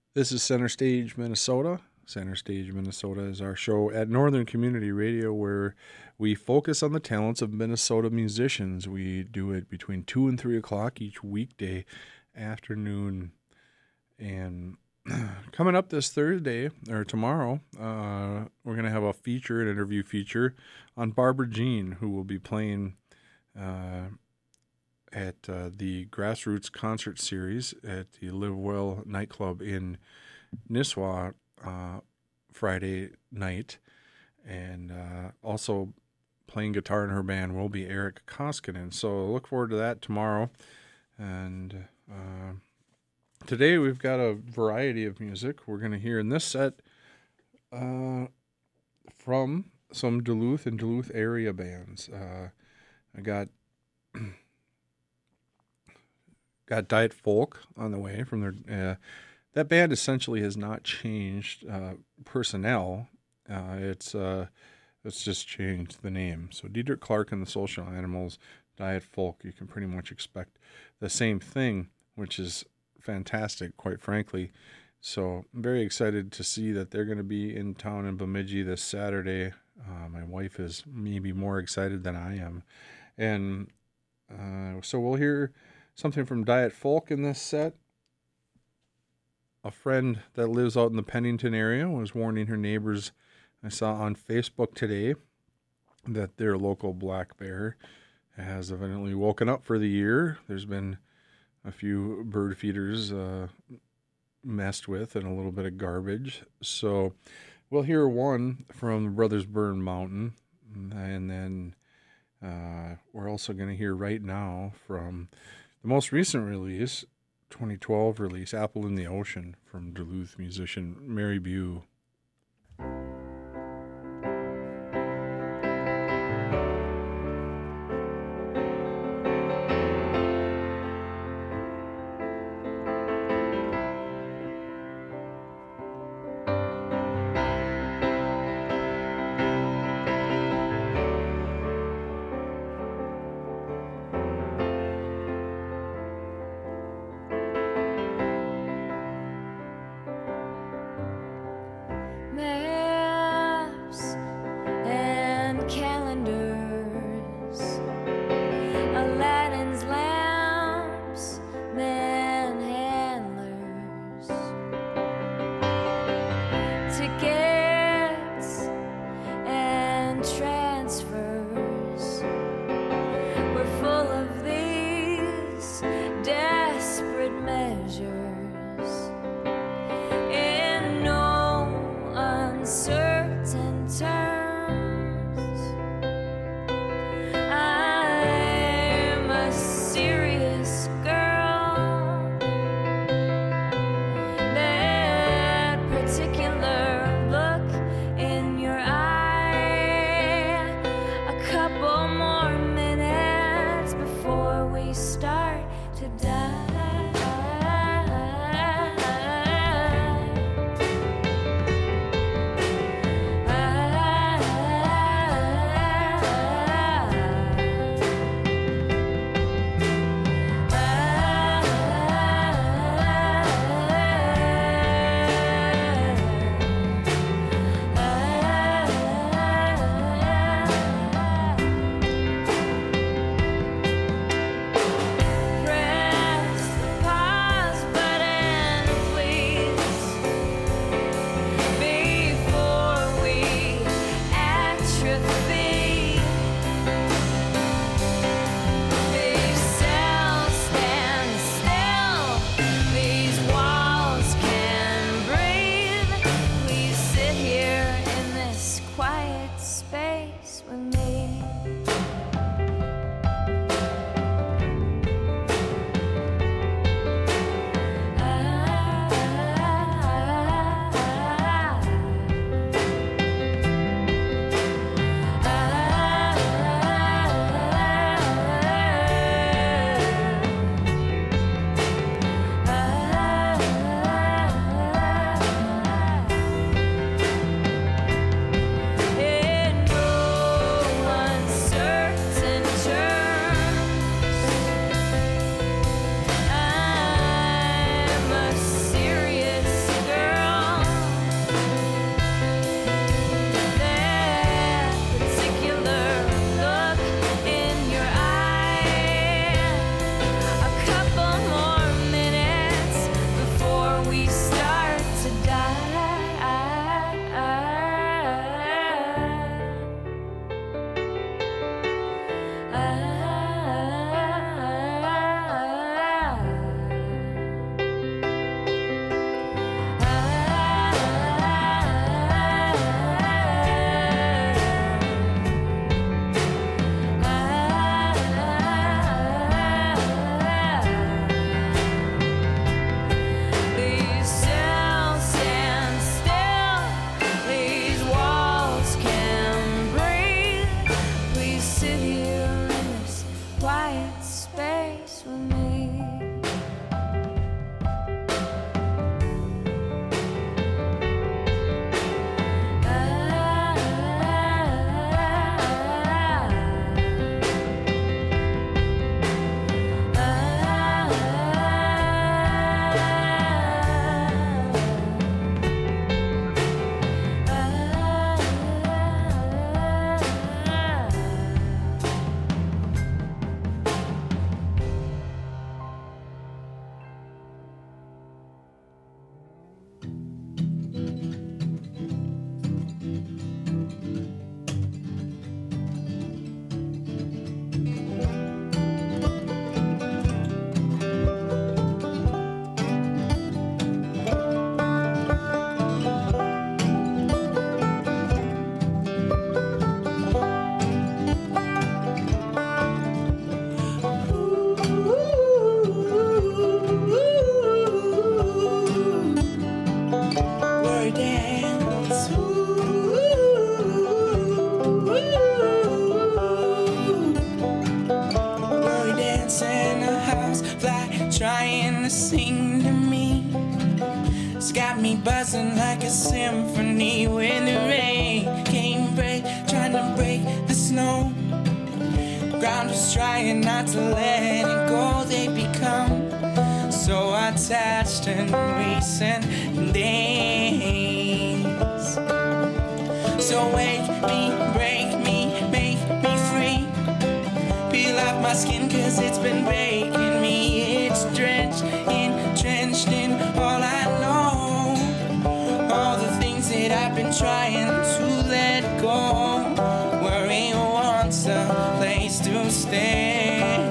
This is Center Stage, Minnesota. Center Stage, Minnesota is our show at Northern Community Radio where we focus on the talents of Minnesota musicians. We do it between 2 and 3 o'clock each weekday afternoon. And coming up this Thursday, or tomorrow, we're going to have an interview feature on Barbara Jean, who will be playing at the Grassroots Concert Series at the Live Well nightclub in Nisswa Friday night. And also playing guitar in her band will be Eric Koskinen. So look forward to that tomorrow. And today we've got a variety of music. We're going to hear in this set from some Duluth and Duluth area bands. I got Diet Folk on the way from their. That band essentially has not changed personnel. It's just changed the name. So Diedrich Clark and the Social Animals, Diet Folk. You can pretty much expect the same thing, which is fantastic, quite frankly. So I'm very excited to see that they're going to be in town in Bemidji this Saturday. My wife is maybe more excited than I am, and so we'll hear something from Diet Folk in this set. A friend that lives out in the Pennington area was warning her neighbors, I saw on Facebook today, that their local black bear has evidently woken up for the year. There's been a few bird feeders messed with and a little bit of garbage. So we'll hear one from Brothers Burn Mountain, and then we're also going to hear right now from the most recent release, 2012 release, Apple in the Ocean, from Duluth musician Mary Bew. trying to sing to me. It's got me buzzing like a symphony. When the rain came trying to break the snow, ground was trying not to let it go. They become so attached in recent days. So wake me, break me, make me free. Peel off my skin 'cause it's been breaking me. It's drenched in, entrenched in all I know. All the things that I've been trying to let go. Worry wants a place to stay.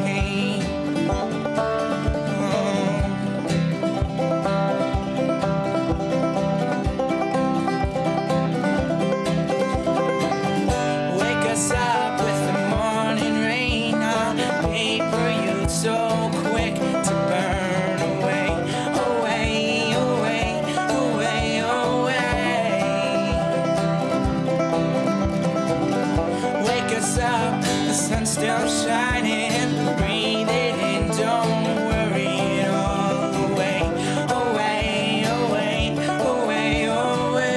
Still shining, breathe it in, don't worry it all away, away, away, away, away.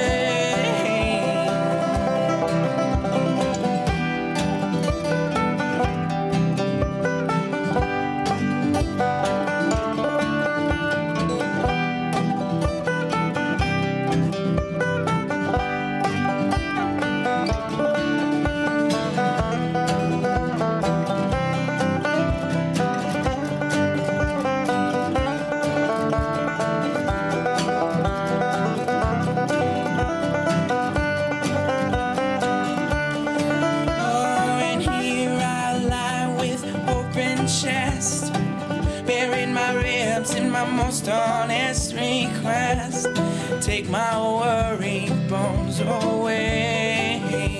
Most honest request, take my worry bones away.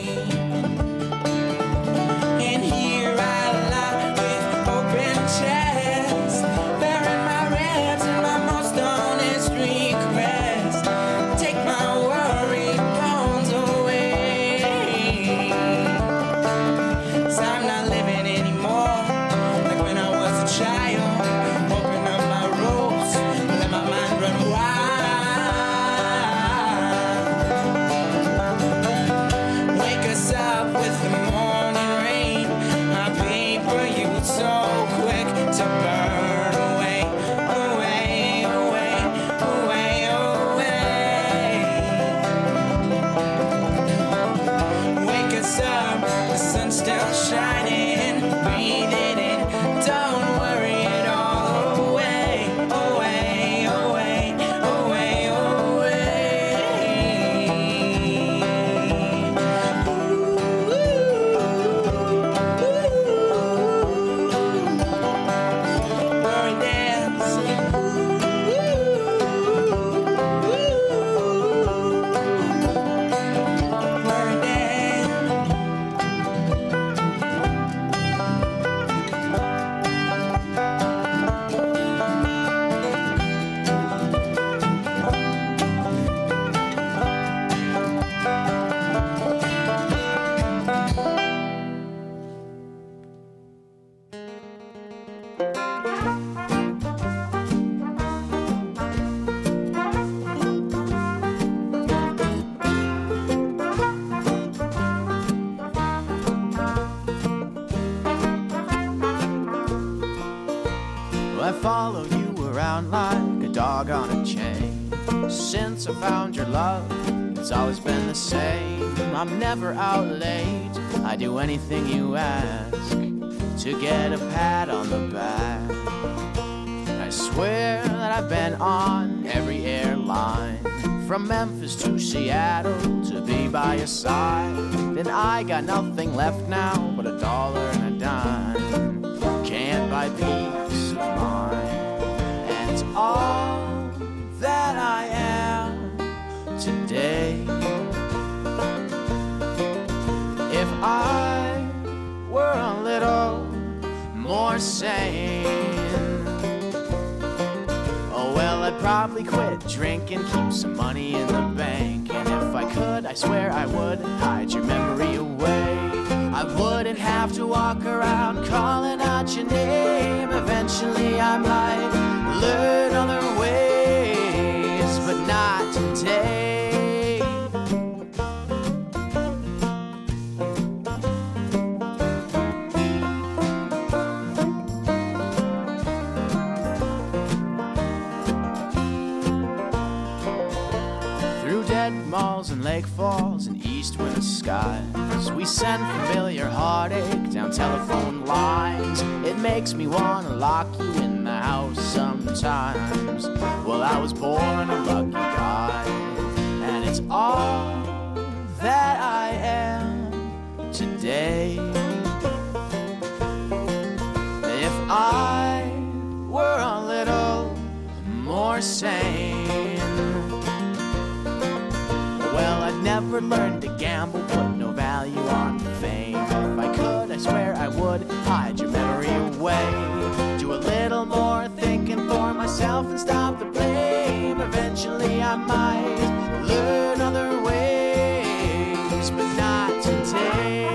And here I lie with open chest, bearing my ribs and my most honest request, take my worry bones away. 'Cause I'm not living anymore like when I was a child. Still shining, breathe it in, don't worry it all away, away, away, away, worry dance, worry dance. I follow you around like a dog on a chain. Since I found your love, it's always been the same. I'm never out late, I do anything you ask to get a pat on the back. I swear that I've been on every airline, from Memphis to Seattle, to be by your side. Then I got nothing left now but $1 and a dime. Can't buy peace of mind, and it's all that I am today. If I were a little more sane, oh well, I'd probably quit drinking, keep some money in the bank. And if I could, I swear I would hide your memory away. I wouldn't have to walk around calling out your name. Eventually I might learn other ways, but not today. Through dead malls and lake falls and east winter skies, we send familiar heartache down telephone lines. It makes me wanna lock you in the house sometimes. Well, I was born a lucky guy, and it's all that I am today. If I were a little more sane, well, I'd never learn to gamble, put no value on fame. If I could, I swear I would hide your memory away. Do a little more thinking for myself and stop the blame. Eventually I might learn other ways, but not today.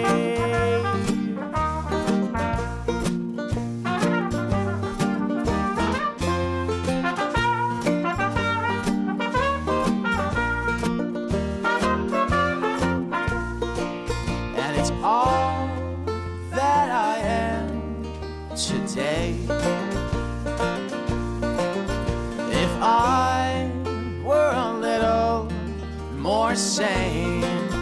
All that I am today. If I were a little more sane,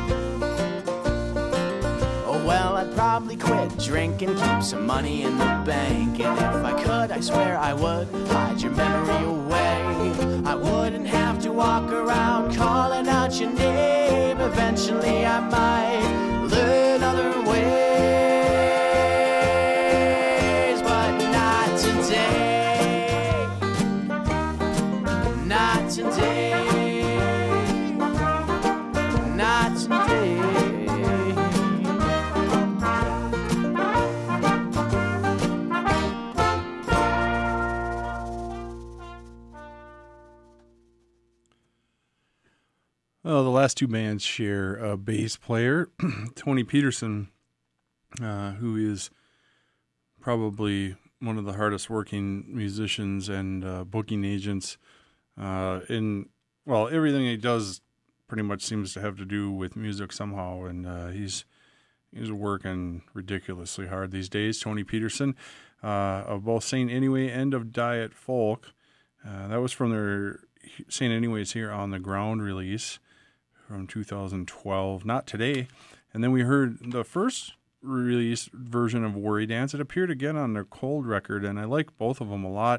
oh well, I'd probably quit drinking, keep some money in the bank. And if I could, I swear I would hide your memory away. I wouldn't have to walk around calling out your name. Eventually I might learn other ways, but not today. Not today. Not today. Well, the last two bands share a bass player, Tony Peterson, who is probably one of the hardest working musicians and booking agents. Everything he does pretty much seems to have to do with music somehow, and he's working ridiculously hard these days. Tony Peterson, of both Saint Anyway and of Diet Folk. That was from their Saint Anyways Here on the Ground release from 2012, not today. And then we heard the first release version of Worry Dance. It appeared again on their Cold record, and I like both of them a lot.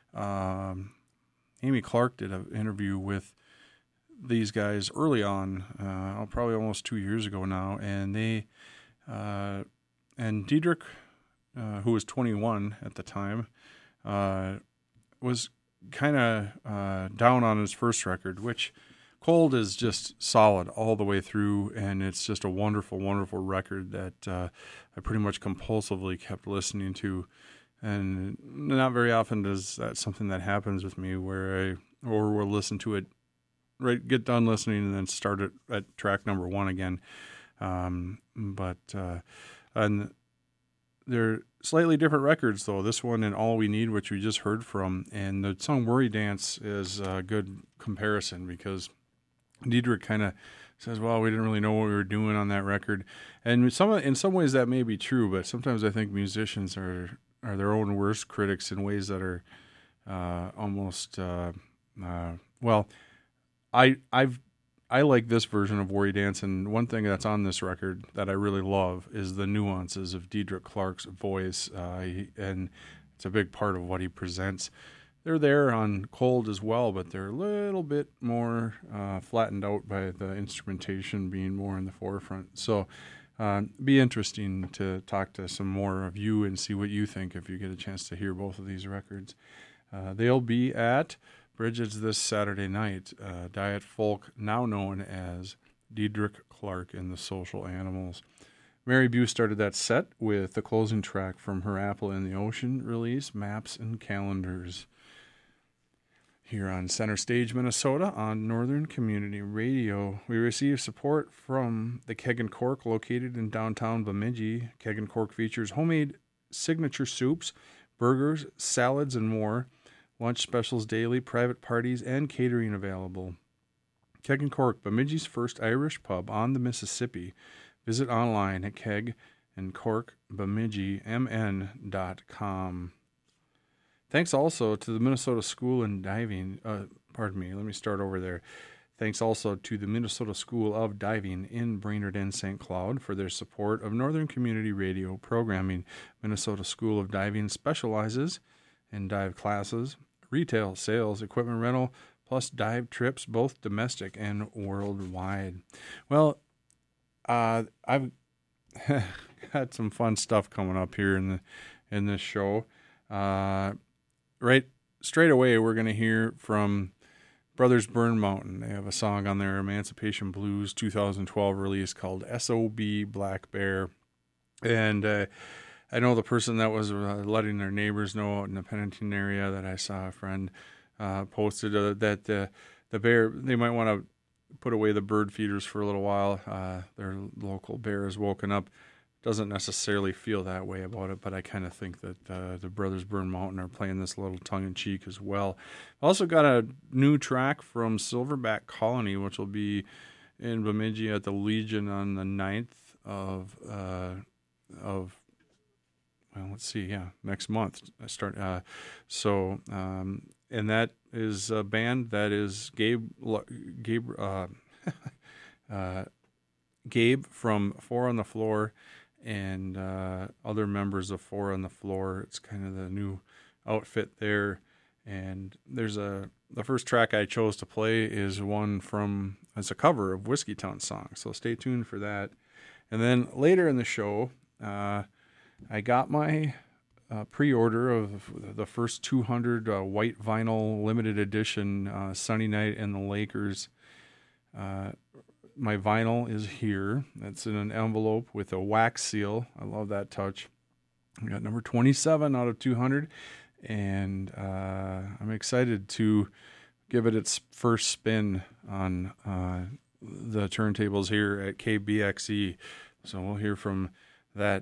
Amy Clark did an interview with these guys early on, probably almost 2 years ago now, and they and Diedrich, who was 21 at the time, was kind of down on his first record, which Cold is just solid all the way through, and it's just a wonderful, wonderful record that I pretty much compulsively kept listening to. And not very often does that something that happens with me where I will listen to it, right, get done listening, and then start it at track number one again. And they're slightly different records, though. This one and All We Need, which we just heard from, and the song Worry Dance is a good comparison because Diedrich kind of says, well, we didn't really know what we were doing on that record. And in some ways that may be true, but sometimes I think musicians are their own worst critics in ways that are almost I like this version of Worry Dance, and one thing that's on this record that I really love is the nuances of Diedrich Clark's voice, and it's a big part of what he presents. They're there on Cold as well, but they're a little bit more flattened out by the instrumentation being more in the forefront. So be interesting to talk to some more of you and see what you think if you get a chance to hear both of these records. They'll be at Bridges this Saturday night. Diet Folk, now known as Diedrich Clark and the Social Animals. Mary Bew started that set with the closing track from her Apple in the Ocean release, Maps and Calendars, here on Center Stage, Minnesota, on Northern Community Radio. We receive support from the Keg and Cork, located in downtown Bemidji. Keg and Cork features homemade signature soups, burgers, salads, and more. Lunch specials daily, private parties, and catering available. Keg and Cork, Bemidji's first Irish pub on the Mississippi. Visit online at kegandcorkbemidjimn.com. Thanks also to the Minnesota School in Diving. Let me start over there. Thanks also to the Minnesota School of Diving in Brainerd and St. Cloud for their support of Northern Community Radio programming. Minnesota School of Diving specializes in dive classes, retail, sales, equipment rental, plus dive trips, both domestic and worldwide. Well, I've got some fun stuff coming up here in this show. Right straight away, we're going to hear from Brothers Burn Mountain. They have a song on their Emancipation Blues 2012 release called S.O.B. Black Bear. And I know the person that was letting their neighbors know out in the Pennington area that I saw a friend posted that the bear, they might want to put away the bird feeders for a little while. Their local bear has woken up. Doesn't necessarily feel that way about it, but I kind of think that the Brothers Burn Mountain are playing this a little tongue-in-cheek as well. Also got a new track from Silverback Colony, which will be in Bemidji at the Legion on the 9th of next month. And that is a band that is Gabe from Four on the Floor and other members of Four on the Floor. It's kind of the new outfit there. And there's the first track I chose to play is it's a cover of Whiskey Town song. So stay tuned for that. And then later in the show, I got my pre-order of the first 200 white vinyl limited edition Sunny Night and the Lakers. My vinyl is here. It's in an envelope with a wax seal. I love that touch. I got number 27 out of 200, and I'm excited to give it its first spin on the turntables here at KBXE. So we'll hear from that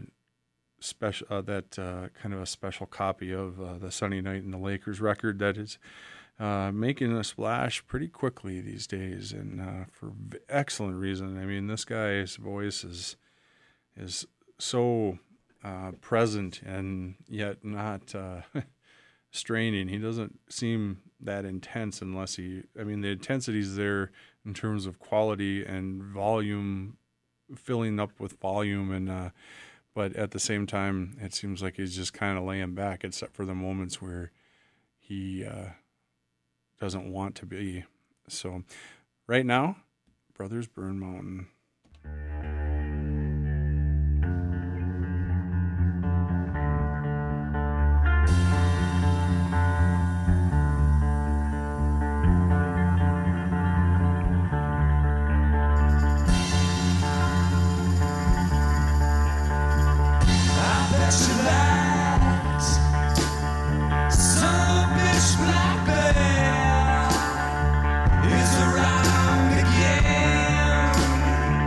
kind of a special copy of the Sunny Night and the Lakers record that is making a splash pretty quickly these days, and for excellent reason. I mean, this guy's voice is so present and yet not straining. He doesn't seem that intense the intensity's there in terms of quality and volume, filling up with volume, and but at the same time, it seems like he's just kind of laying back, except for the moments where he doesn't want to be. So right now, Brothers Burn Mountain. Is around again.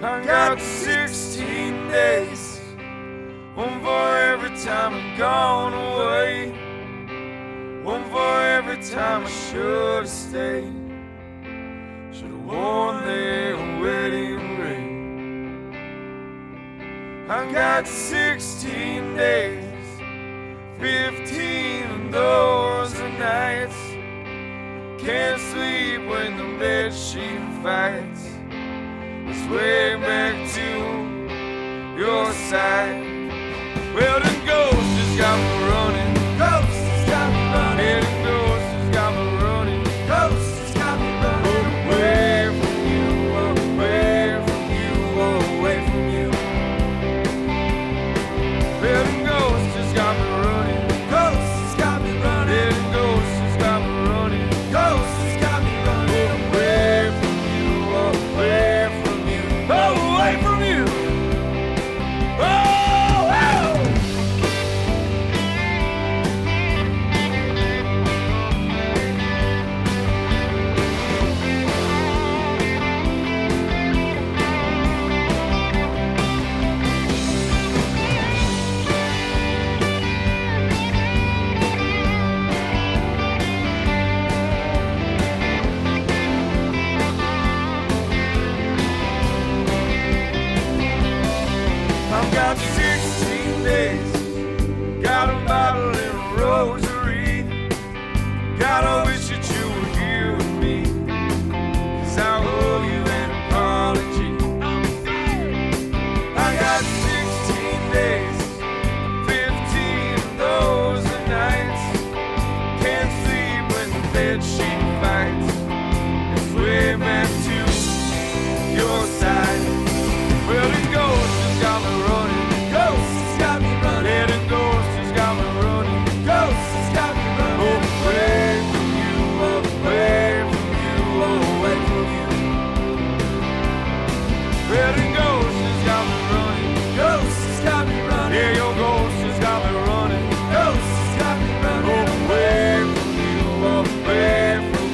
I got 16 days, one for every time I've gone away, one for every time I should've stayed, should've worn their wedding ring. I got 16 days, 15 of those are nights, can't sleep when the bedsheet fights. Let's way back to your side. Well, the ghost has got me running. Ghost has got me running. Yeah, the ghost has got me running. Ghost has got me running. Away from you, away from you, away from you. Well, the ghost has got me running. Ghost has got me running. Yeah, the ghost has got me running. Ghost has got me running. Away from you, away from you, away from you. Oh, wow. I've got 16 days, got a bottle and a rosary, gotta wish that you were here with me, 'cause I owe you an apology. I got 16 days, 15 of those are nights, can't sleep when the bedsheet fights. It's way back to your side. Well, the ghost has got me running. Ghost has got me running. Yeah, the ghost has got me running. Ghost has got me running. Away from you, away from you, away from you. Well, the ghost has got me running. Ghost has got me running. Yeah, your ghost has got me running. Ghost has got me running. Away from you, away from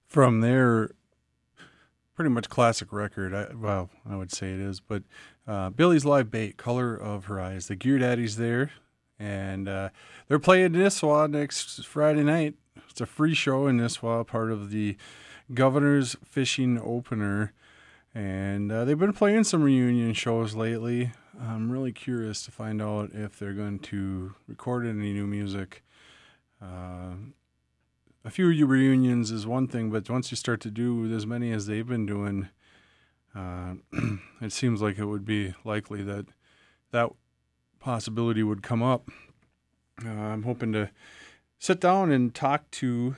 From their pretty much classic record, I would say it is, but Billy's Live Bait, Color of Her Eyes. The Gear Daddies there, and they're playing Nisswa next Friday night. It's a free show in Nisswa, part of the Governor's Fishing Opener, and they've been playing some reunion shows lately. I'm really curious to find out if they're going to record any new music. A few reunions is one thing, but once you start to do as many as they've been doing, it seems like it would be likely that that possibility would come up. I'm hoping to sit down and talk to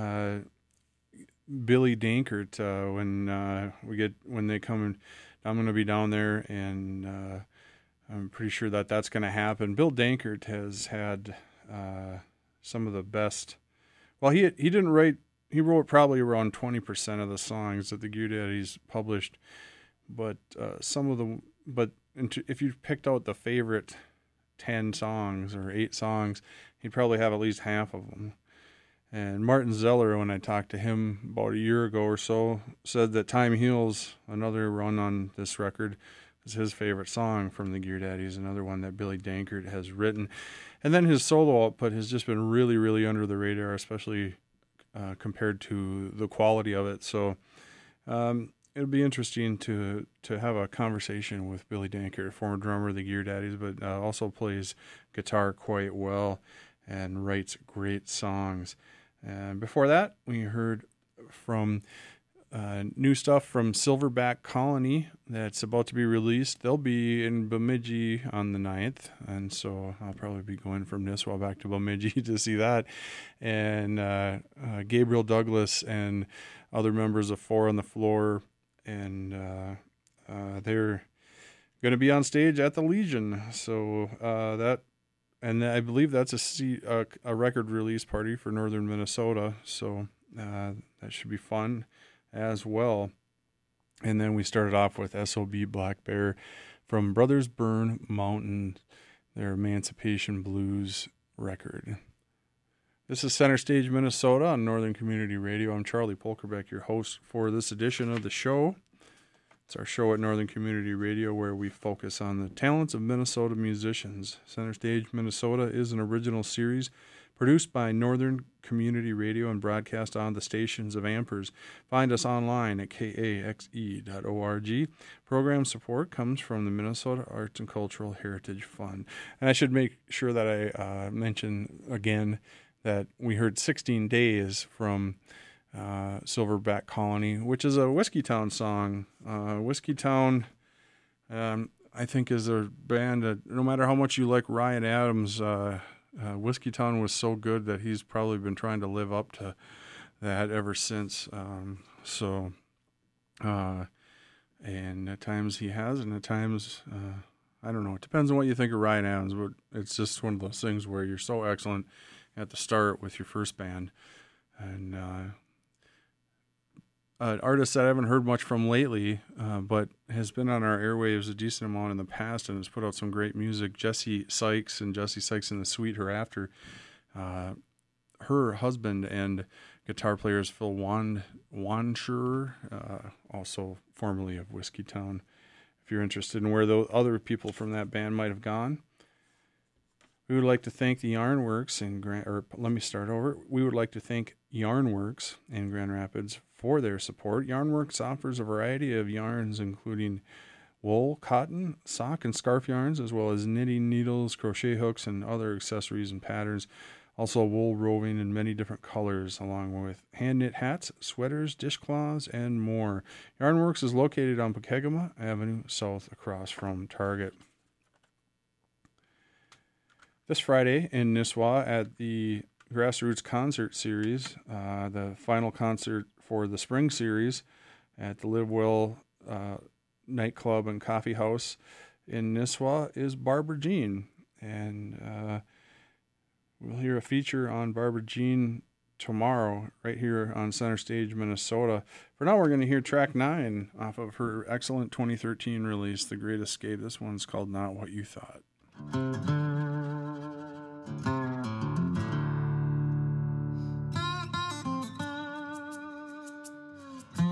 Billy Dankert when they come. And I'm going to be down there, and I'm pretty sure that that's going to happen. Bill Dankert has had some of the best. Well, he didn't write. He wrote probably around 20% of the songs that the Gear Daddies published, but if you picked out the favorite 10 songs or 8 songs, he'd probably have at least half of them. And Martin Zeller, when I talked to him about a year ago or so, said that Time Heals, another run on this record, is his favorite song from the Gear Daddies, another one that Billy Dankert has written. And then his solo output has just been really, really under the radar, especially compared to the quality of it. So it'll be interesting to have a conversation with Billy Dankert, former drummer of the Gear Daddies, but also plays guitar quite well and writes great songs. And before that, we heard from new stuff from Silverback Colony that's about to be released. They'll be in Bemidji on the 9th, and so I'll probably be going from Nisswa back to Bemidji to see that. And Gabriel Douglas and other members of Four on the Floor, and they're going to be on stage at the Legion. So and I believe that's a record release party for Northern Minnesota, so that should be fun as well. And then we started off with SOB Black Bear from Brothers Burn Mountain, their Emancipation Blues record. This is Center Stage Minnesota on Northern Community Radio. I'm Charlie Polkerbeck, your host for this edition of the show. It's our show at Northern Community Radio where we focus on the talents of Minnesota musicians. Center Stage Minnesota is an original series produced by Northern Community Radio and broadcast on the stations of Ampers. Find us online at kaxe.org. Program support comes from the Minnesota Arts and Cultural Heritage Fund. And I should make sure that I mention again that we heard 16 Days from Silverback Colony, which is a Whiskeytown song. Whiskeytown, I think, is a band that no matter how much you like Ryan Adams, Whiskeytown was so good that he's probably been trying to live up to that ever since. And at times he has, and at times, I don't know. It depends on what you think of Ryan Adams, but it's just one of those things where you're so excellent at the start with your first band. And an artist that I haven't heard much from lately, but has been on our airwaves a decent amount in the past and has put out some great music, Jesse Sykes and Jesse Sykes and the Sweet Hereafter. Her husband and guitar player is Phil Wanscher, also formerly of Whiskeytown. If you're interested in where those other people from that band might have gone. We would like to thank the Yarnworks in We would like to thank Yarnworks in Grand Rapids for their support. Yarnworks offers a variety of yarns, including wool, cotton, sock, and scarf yarns, as well as knitting needles, crochet hooks, and other accessories and patterns. Also wool roving in many different colors, along with hand-knit hats, sweaters, dishcloths, and more. Yarnworks is located on Pokegama Avenue South across from Target. This Friday in Nisswa at the Grassroots Concert Series, the final concert for the spring series at the Live Well nightclub and coffee house in Nisswa is Barbara Jean. And we'll hear a feature on Barbara Jean tomorrow right here on Center Stage, Minnesota. For now, we're going to hear track 9 off of her excellent 2013 release, The Great Escape. This one's called Not What You Thought.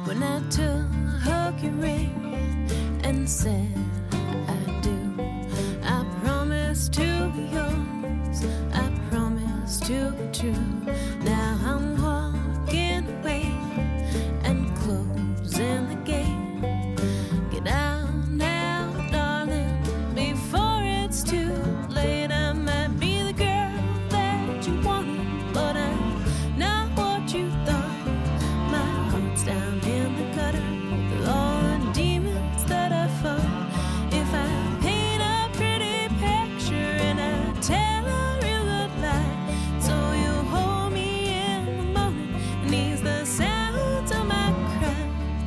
when I took your ring and said I do. I promise to be yours, I promise to be true. Now I'm walking away and closing the gate. Get out now, darling, before it's too late. I might be the girl that you wanted, but I'm not what you thought. My heart's down in the gutter with all the demons that I fought. If I paint a pretty picture and I tell a real good lie, so you hold me in the moment and ease the sounds of my cry.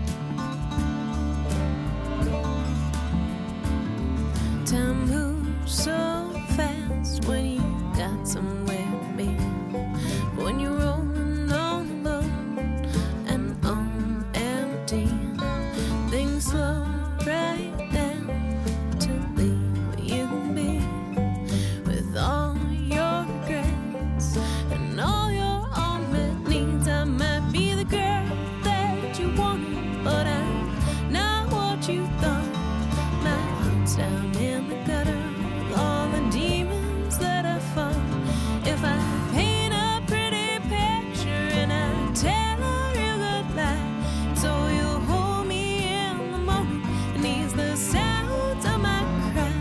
Time moves so fast when you got somewhere to be. When you're rolling on alone and on empty, things slow right down to leave where you can be. With all your regrets and all your unmet needs, I might be the girl that you wanted, but I'm not what you thought. My heart's down in the gutter with all the demons that I fought. If I paint a pretty picture and I tell a real good lie, so you hold me in the moment and ease the sounds of my cries.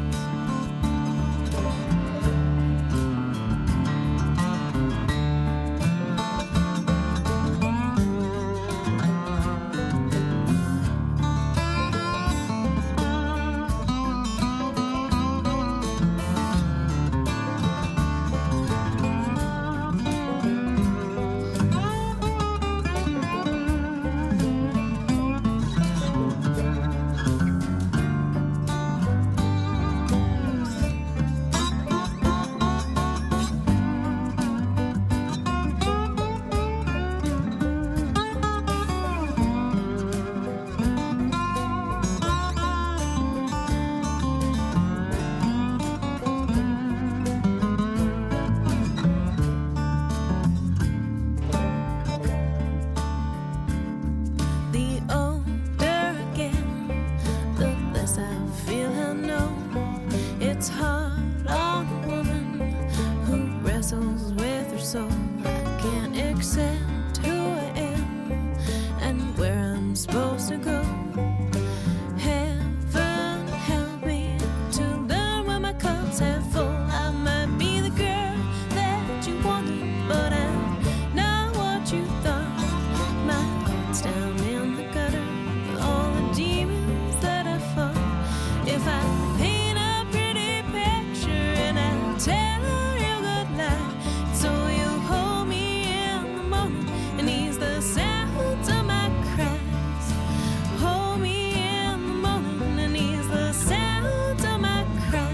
The older I get, the less I feel I know. It's hard on a woman who wrestles with her soul. I can't accept who I am and where I'm supposed to go. Heaven help me to learn when my cup's half full. I might be the girl that you wanted, but I'm not what you thought. My heart's down in the gutter with all the demons that I fought. If I paint a pretty picture and I tell a real good lie, so you hold me in the moment and ease the sounds of my cries. Hold me in the moment and ease the sounds of my cries.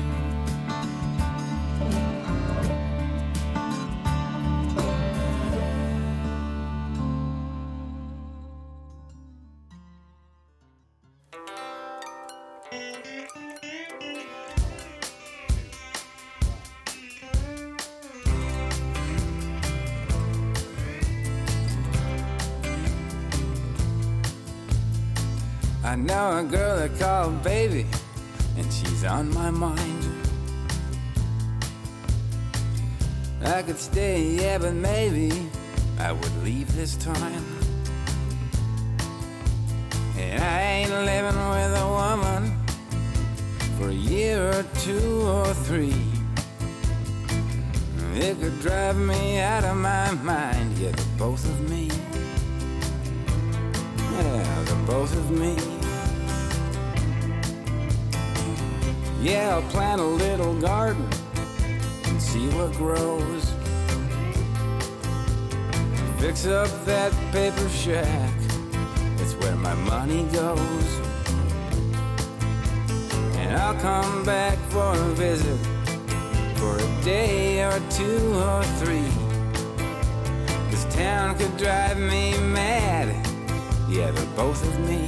I know a girl I call baby, and she's on my mind. I could stay, yeah, but maybe I would leave this time. And I ain't living with a woman for a year or two or three. It could drive me out of my mind, yeah, the both of me. Yeah, the both of me. Yeah, I'll plant a little garden and see what grows. Fix up that paper shack, it's where my money goes. And I'll come back for a visit for a day or two or three. This town could drive me mad, yeah, the both of me.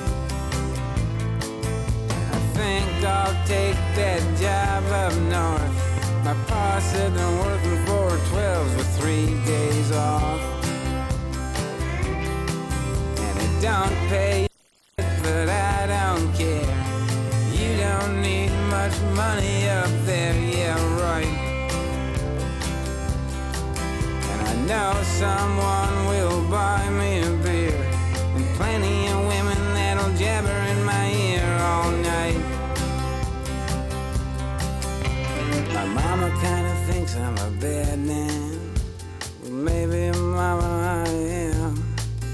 I think I'll take that job up north. My pa said I'm working 4 12s with 3 days off. And it don't pay, but I don't care. You don't need much money up there, yeah, right. And I know someone will buy me a beer, and plenty of women that'll jabber in my ear all night. My mama kinda thinks I'm a bad man. Well, maybe mama I am.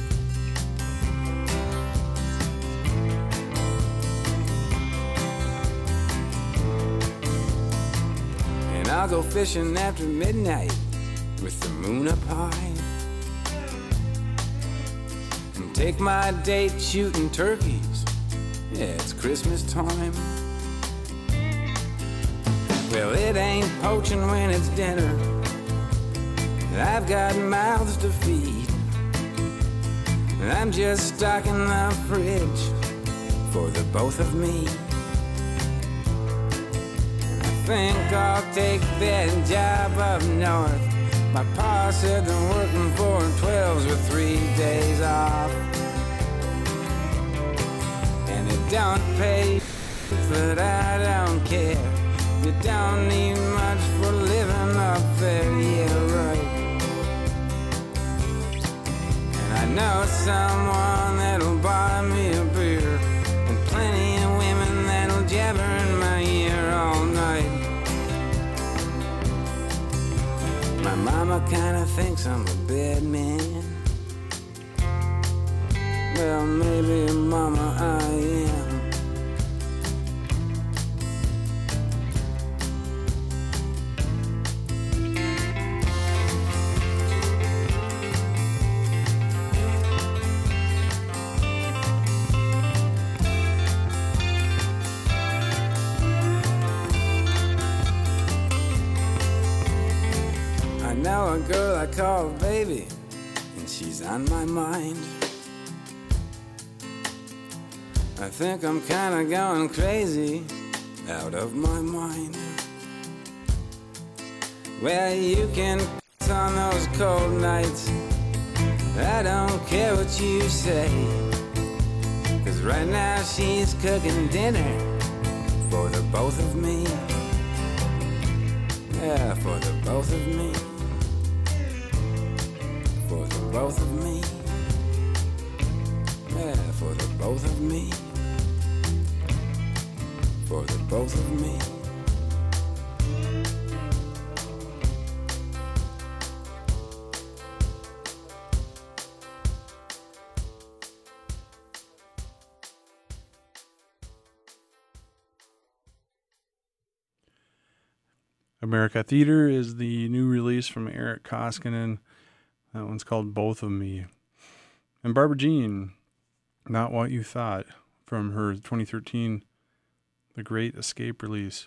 And I'll go fishing after midnight with the moon up high, and take my date shooting turkeys. Yeah, it's Christmas time. Well, it ain't poaching when it's dinner. I've got mouths to feed, and I'm just stocking the fridge for the both of me. And I think I'll take that job up north. My pa said they're working 4 and 12s with 3 days off. And it don't pay, but I don't care. You don't need much for living up there, yeah, right. And I know someone that'll buy me a beer, and plenty of women that'll jabber in my ear all night. My mama kinda thinks I'm a bad man. Well, maybe mama I am. Now a girl I call baby, and she's on my mind. I think I'm kinda going crazy, out of my mind. Well, you can piss on those cold nights, I don't care what you say, 'cause right now she's cooking dinner for the both of me. Yeah, for the both of me. For the both of me. Yeah, for the both of me. For the both of me. America Theater is the new release from Eric Koskinen. That one's called Both of Me. And Barbara Jean, Not What You Thought, from her 2013 The Great Escape release.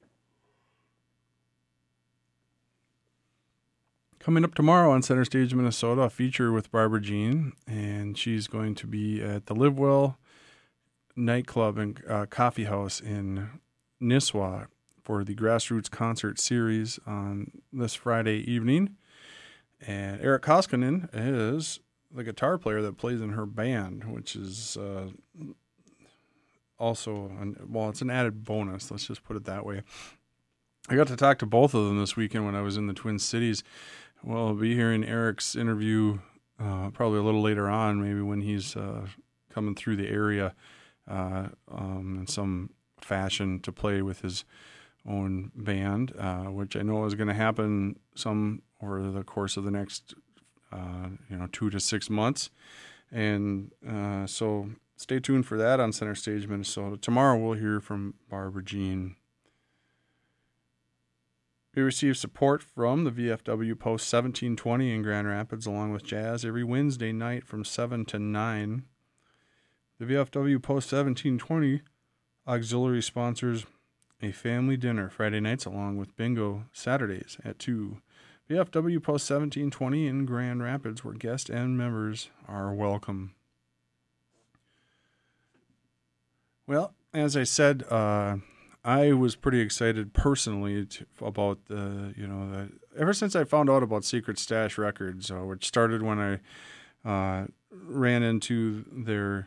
Coming up tomorrow on Center Stage, Minnesota, a feature with Barbara Jean, and she's going to be at the Live Well nightclub and coffee house in Nisswa for the Grassroots Concert Series on this Friday evening. And Eric Koskinen is the guitar player that plays in her band, which is also, it's an added bonus. Let's just put it that way. I got to talk to both of them this weekend when I was in the Twin Cities. Well, I'll be hearing Eric's interview probably a little later on, maybe when he's coming through the area in some fashion to play with his own band, which I know is going to happen some over the course of the next 2 to 6 months. And so stay tuned for that on Center Stage Minnesota. Tomorrow we'll hear from Barbara Jean. We receive support from the VFW Post 1720 in Grand Rapids, along with jazz, every Wednesday night from 7 to 9. The VFW Post 1720 auxiliary sponsors a family dinner Friday nights, along with bingo Saturdays at 2. VFW Post 1720 in Grand Rapids, where guests and members are welcome. Well, as I said, I was pretty excited personally about ever since I found out about Secret Stash Records, which started when I ran into their.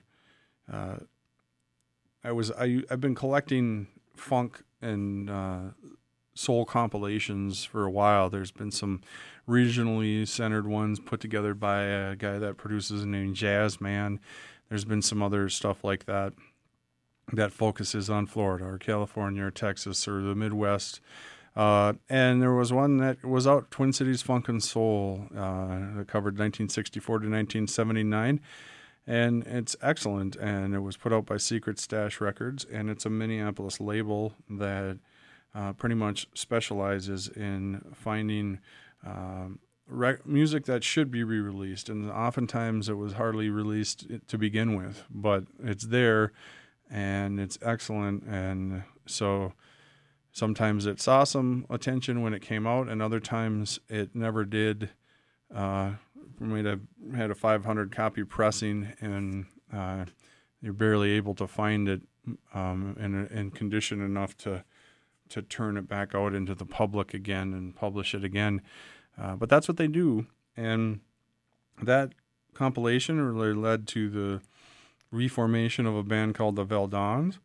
I've been collecting funk and soul compilations for a while. There's been some regionally centered ones put together by a guy that produces named Jazz Man. There's been some other stuff like that focuses on Florida or California or Texas or the Midwest. And there was one that was out, Twin Cities Funk and Soul, that covered 1964 to 1979. And it's excellent, and it was put out by Secret Stash Records, and it's a Minneapolis label that pretty much specializes in finding music that should be re-released, and oftentimes it was hardly released to begin with, but it's there, and it's excellent, and so sometimes it saw some attention when it came out, and other times it never did. We had a 500 copy pressing, and you're barely able to find it in condition enough to turn it back out into the public again and publish it again. But that's what they do, and that compilation really led to the reformation of a band called the Valdons.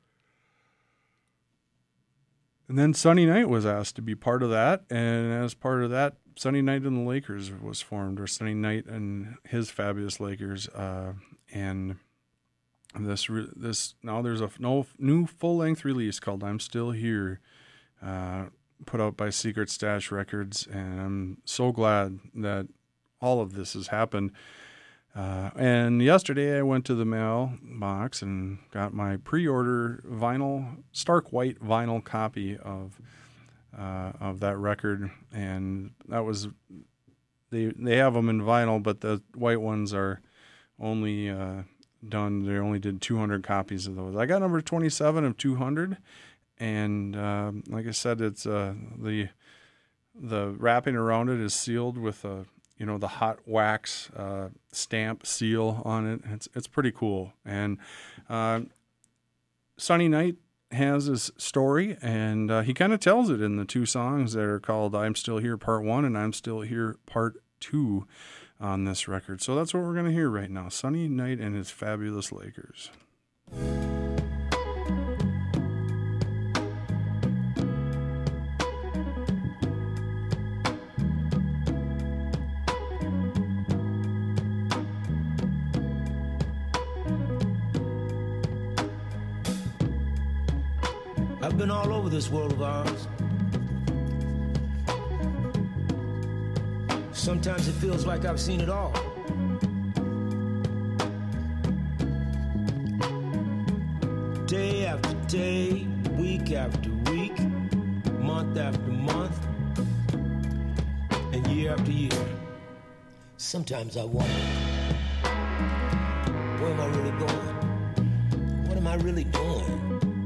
And then Sunny Night was asked to be part of that, and as part of that, Sunny Night and the Lakers was formed, or Sunny Night and his Fabulous Lakers, and this now there's a new full-length release called I'm Still Here, put out by Secret Stash Records, and I'm so glad that all of this has happened. And yesterday I went to the mailbox and got my pre-order vinyl, stark white vinyl copy of that record, and that was they have them in vinyl, but the white ones are only done. They only did 200 copies of those. I got number 27 of 200, and like I said, it's the wrapping around it is sealed with the hot wax stamp seal on it. It's pretty cool. And Sunny Night has his story, and he kind of tells it in the two songs that are called I'm Still Here Part 1 and I'm Still Here Part 2 on this record. So that's what we're going to hear right now. Sunny Night and his Fabulous Lakers. I've been all over this world of ours. Sometimes it feels like I've seen it all. Day after day, week after week, month after month, and year after year. Sometimes I wonder, where am I really going? What am I really doing?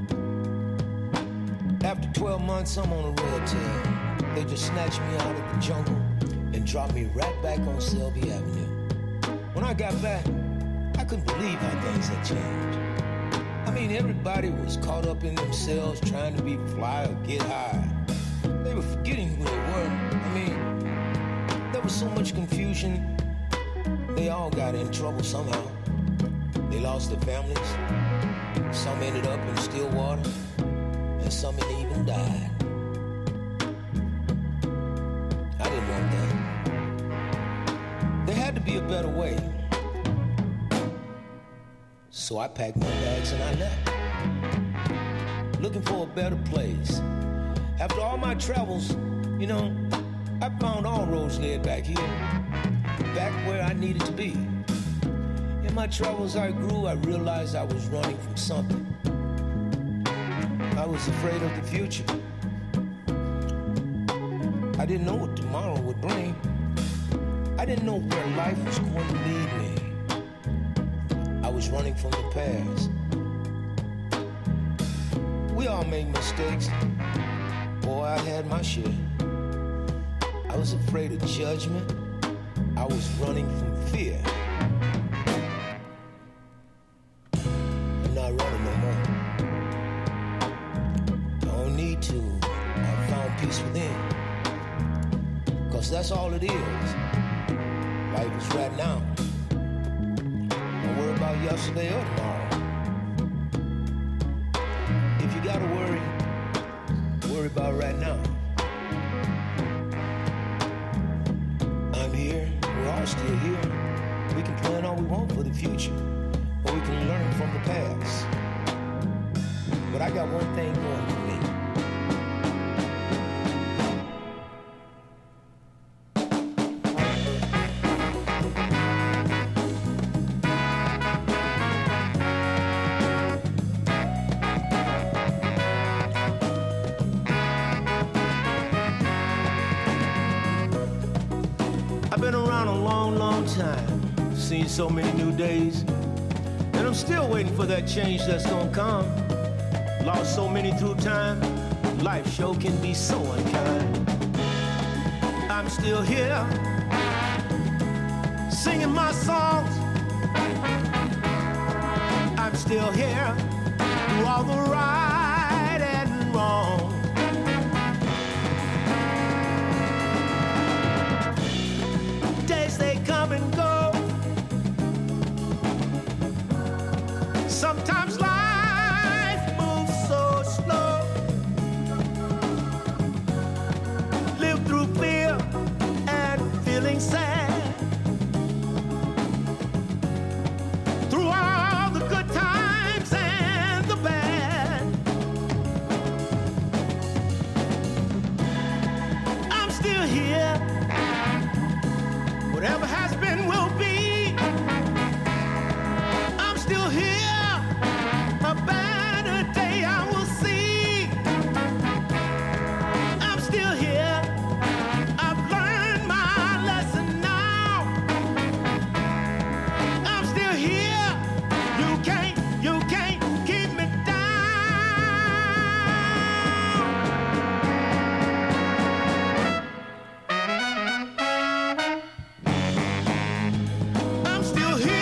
After 12 months, I'm on a roadtail. They just snatched me out of the jungle and dropped me right back on Selby Avenue. When I got back, I couldn't believe how things had changed. I mean, everybody was caught up in themselves trying to be fly or get high. They were forgetting who they were. I mean, there was so much confusion. They all got in trouble somehow. They lost their families. Some ended up in Stillwater. And some even died. I didn't want that. There had to be a better way. So I packed my bags and I left. Looking for a better place. After all my travels, I found all roads led back here. Back where I needed to be. In my travels I grew, I realized I was running from something. I was afraid of the future. I didn't know what tomorrow would bring. I didn't know where life was going to lead me. I was running from the past. We all make mistakes. Boy, I had my share. I was afraid of judgment. I was running from fear. I'm not running no more. I found peace within. 'Cause that's all it is. Life is right now. yesterday or tomorrow. If you gotta worry about right now. I'm here, we're all still here. We can plan all we want for the future, or we can learn from the past. But I got one thing going for me. Seen so many new days, and I'm still waiting for that change that's gonna come. Lost so many through time, life sure can be so unkind. I'm still here, singing my songs. I'm still here, through all the right and wrong. Days they come and go. Sometimes life moves so slow. Live through fear and feeling sad. Through all the good times and the bad. I'm still here. Whatever has been will be. I'm still here. A better day I will see. I'm still here. I've learned my lesson now. I'm still here. You can't keep me down. I'm still here.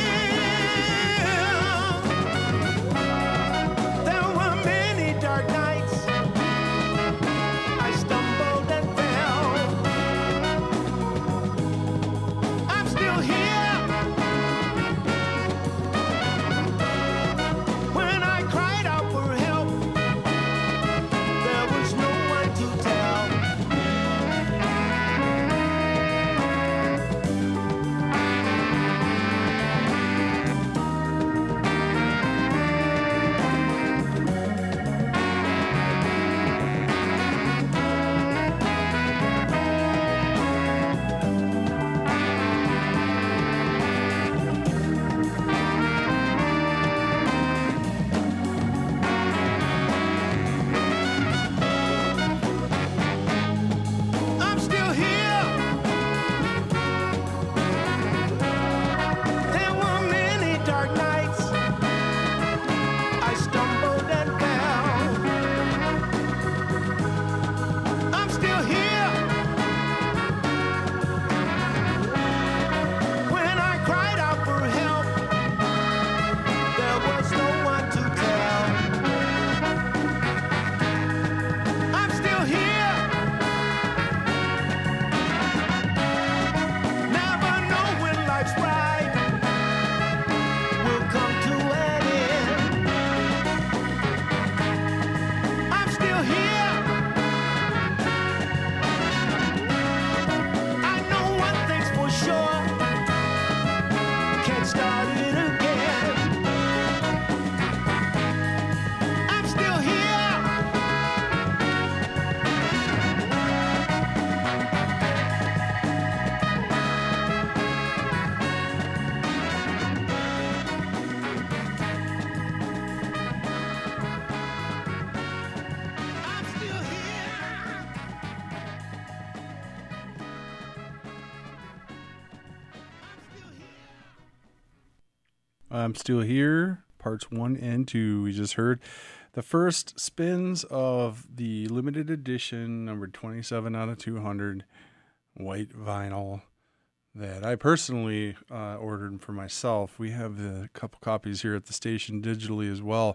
I'm Still Here, parts 1 and 2. We just heard the first spins of the limited edition, number 27 out of 200, white vinyl that I personally ordered for myself. We have a couple copies here at the station digitally as well,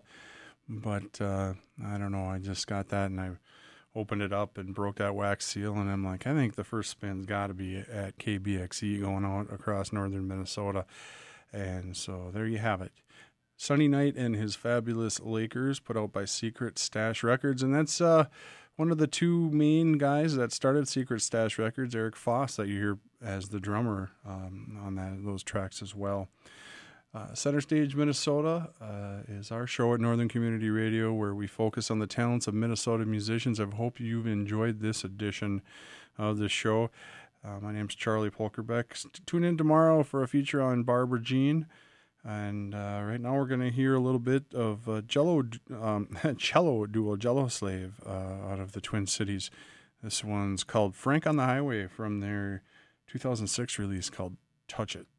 but I don't know, I just got that and I opened it up and broke that wax seal, and I'm like, I think the first spin's got to be at KBXE going out across northern Minnesota. And so there you have it. Sunny Night and His Fabulous Lakers, put out by Secret Stash Records. And that's one of the two main guys that started Secret Stash Records, Eric Foss, that you hear as the drummer on those tracks as well. Center Stage Minnesota is our show at Northern Community Radio, where we focus on the talents of Minnesota musicians. I hope you've enjoyed this edition of the show. My name's Charlie Polkerbeck. Tune in tomorrow for a feature on Barbara Jean. And right now we're going to hear a little bit of cello duo Jello Slave out of the Twin Cities. This one's called Frank on the Highway from their 2006 release called Touch It.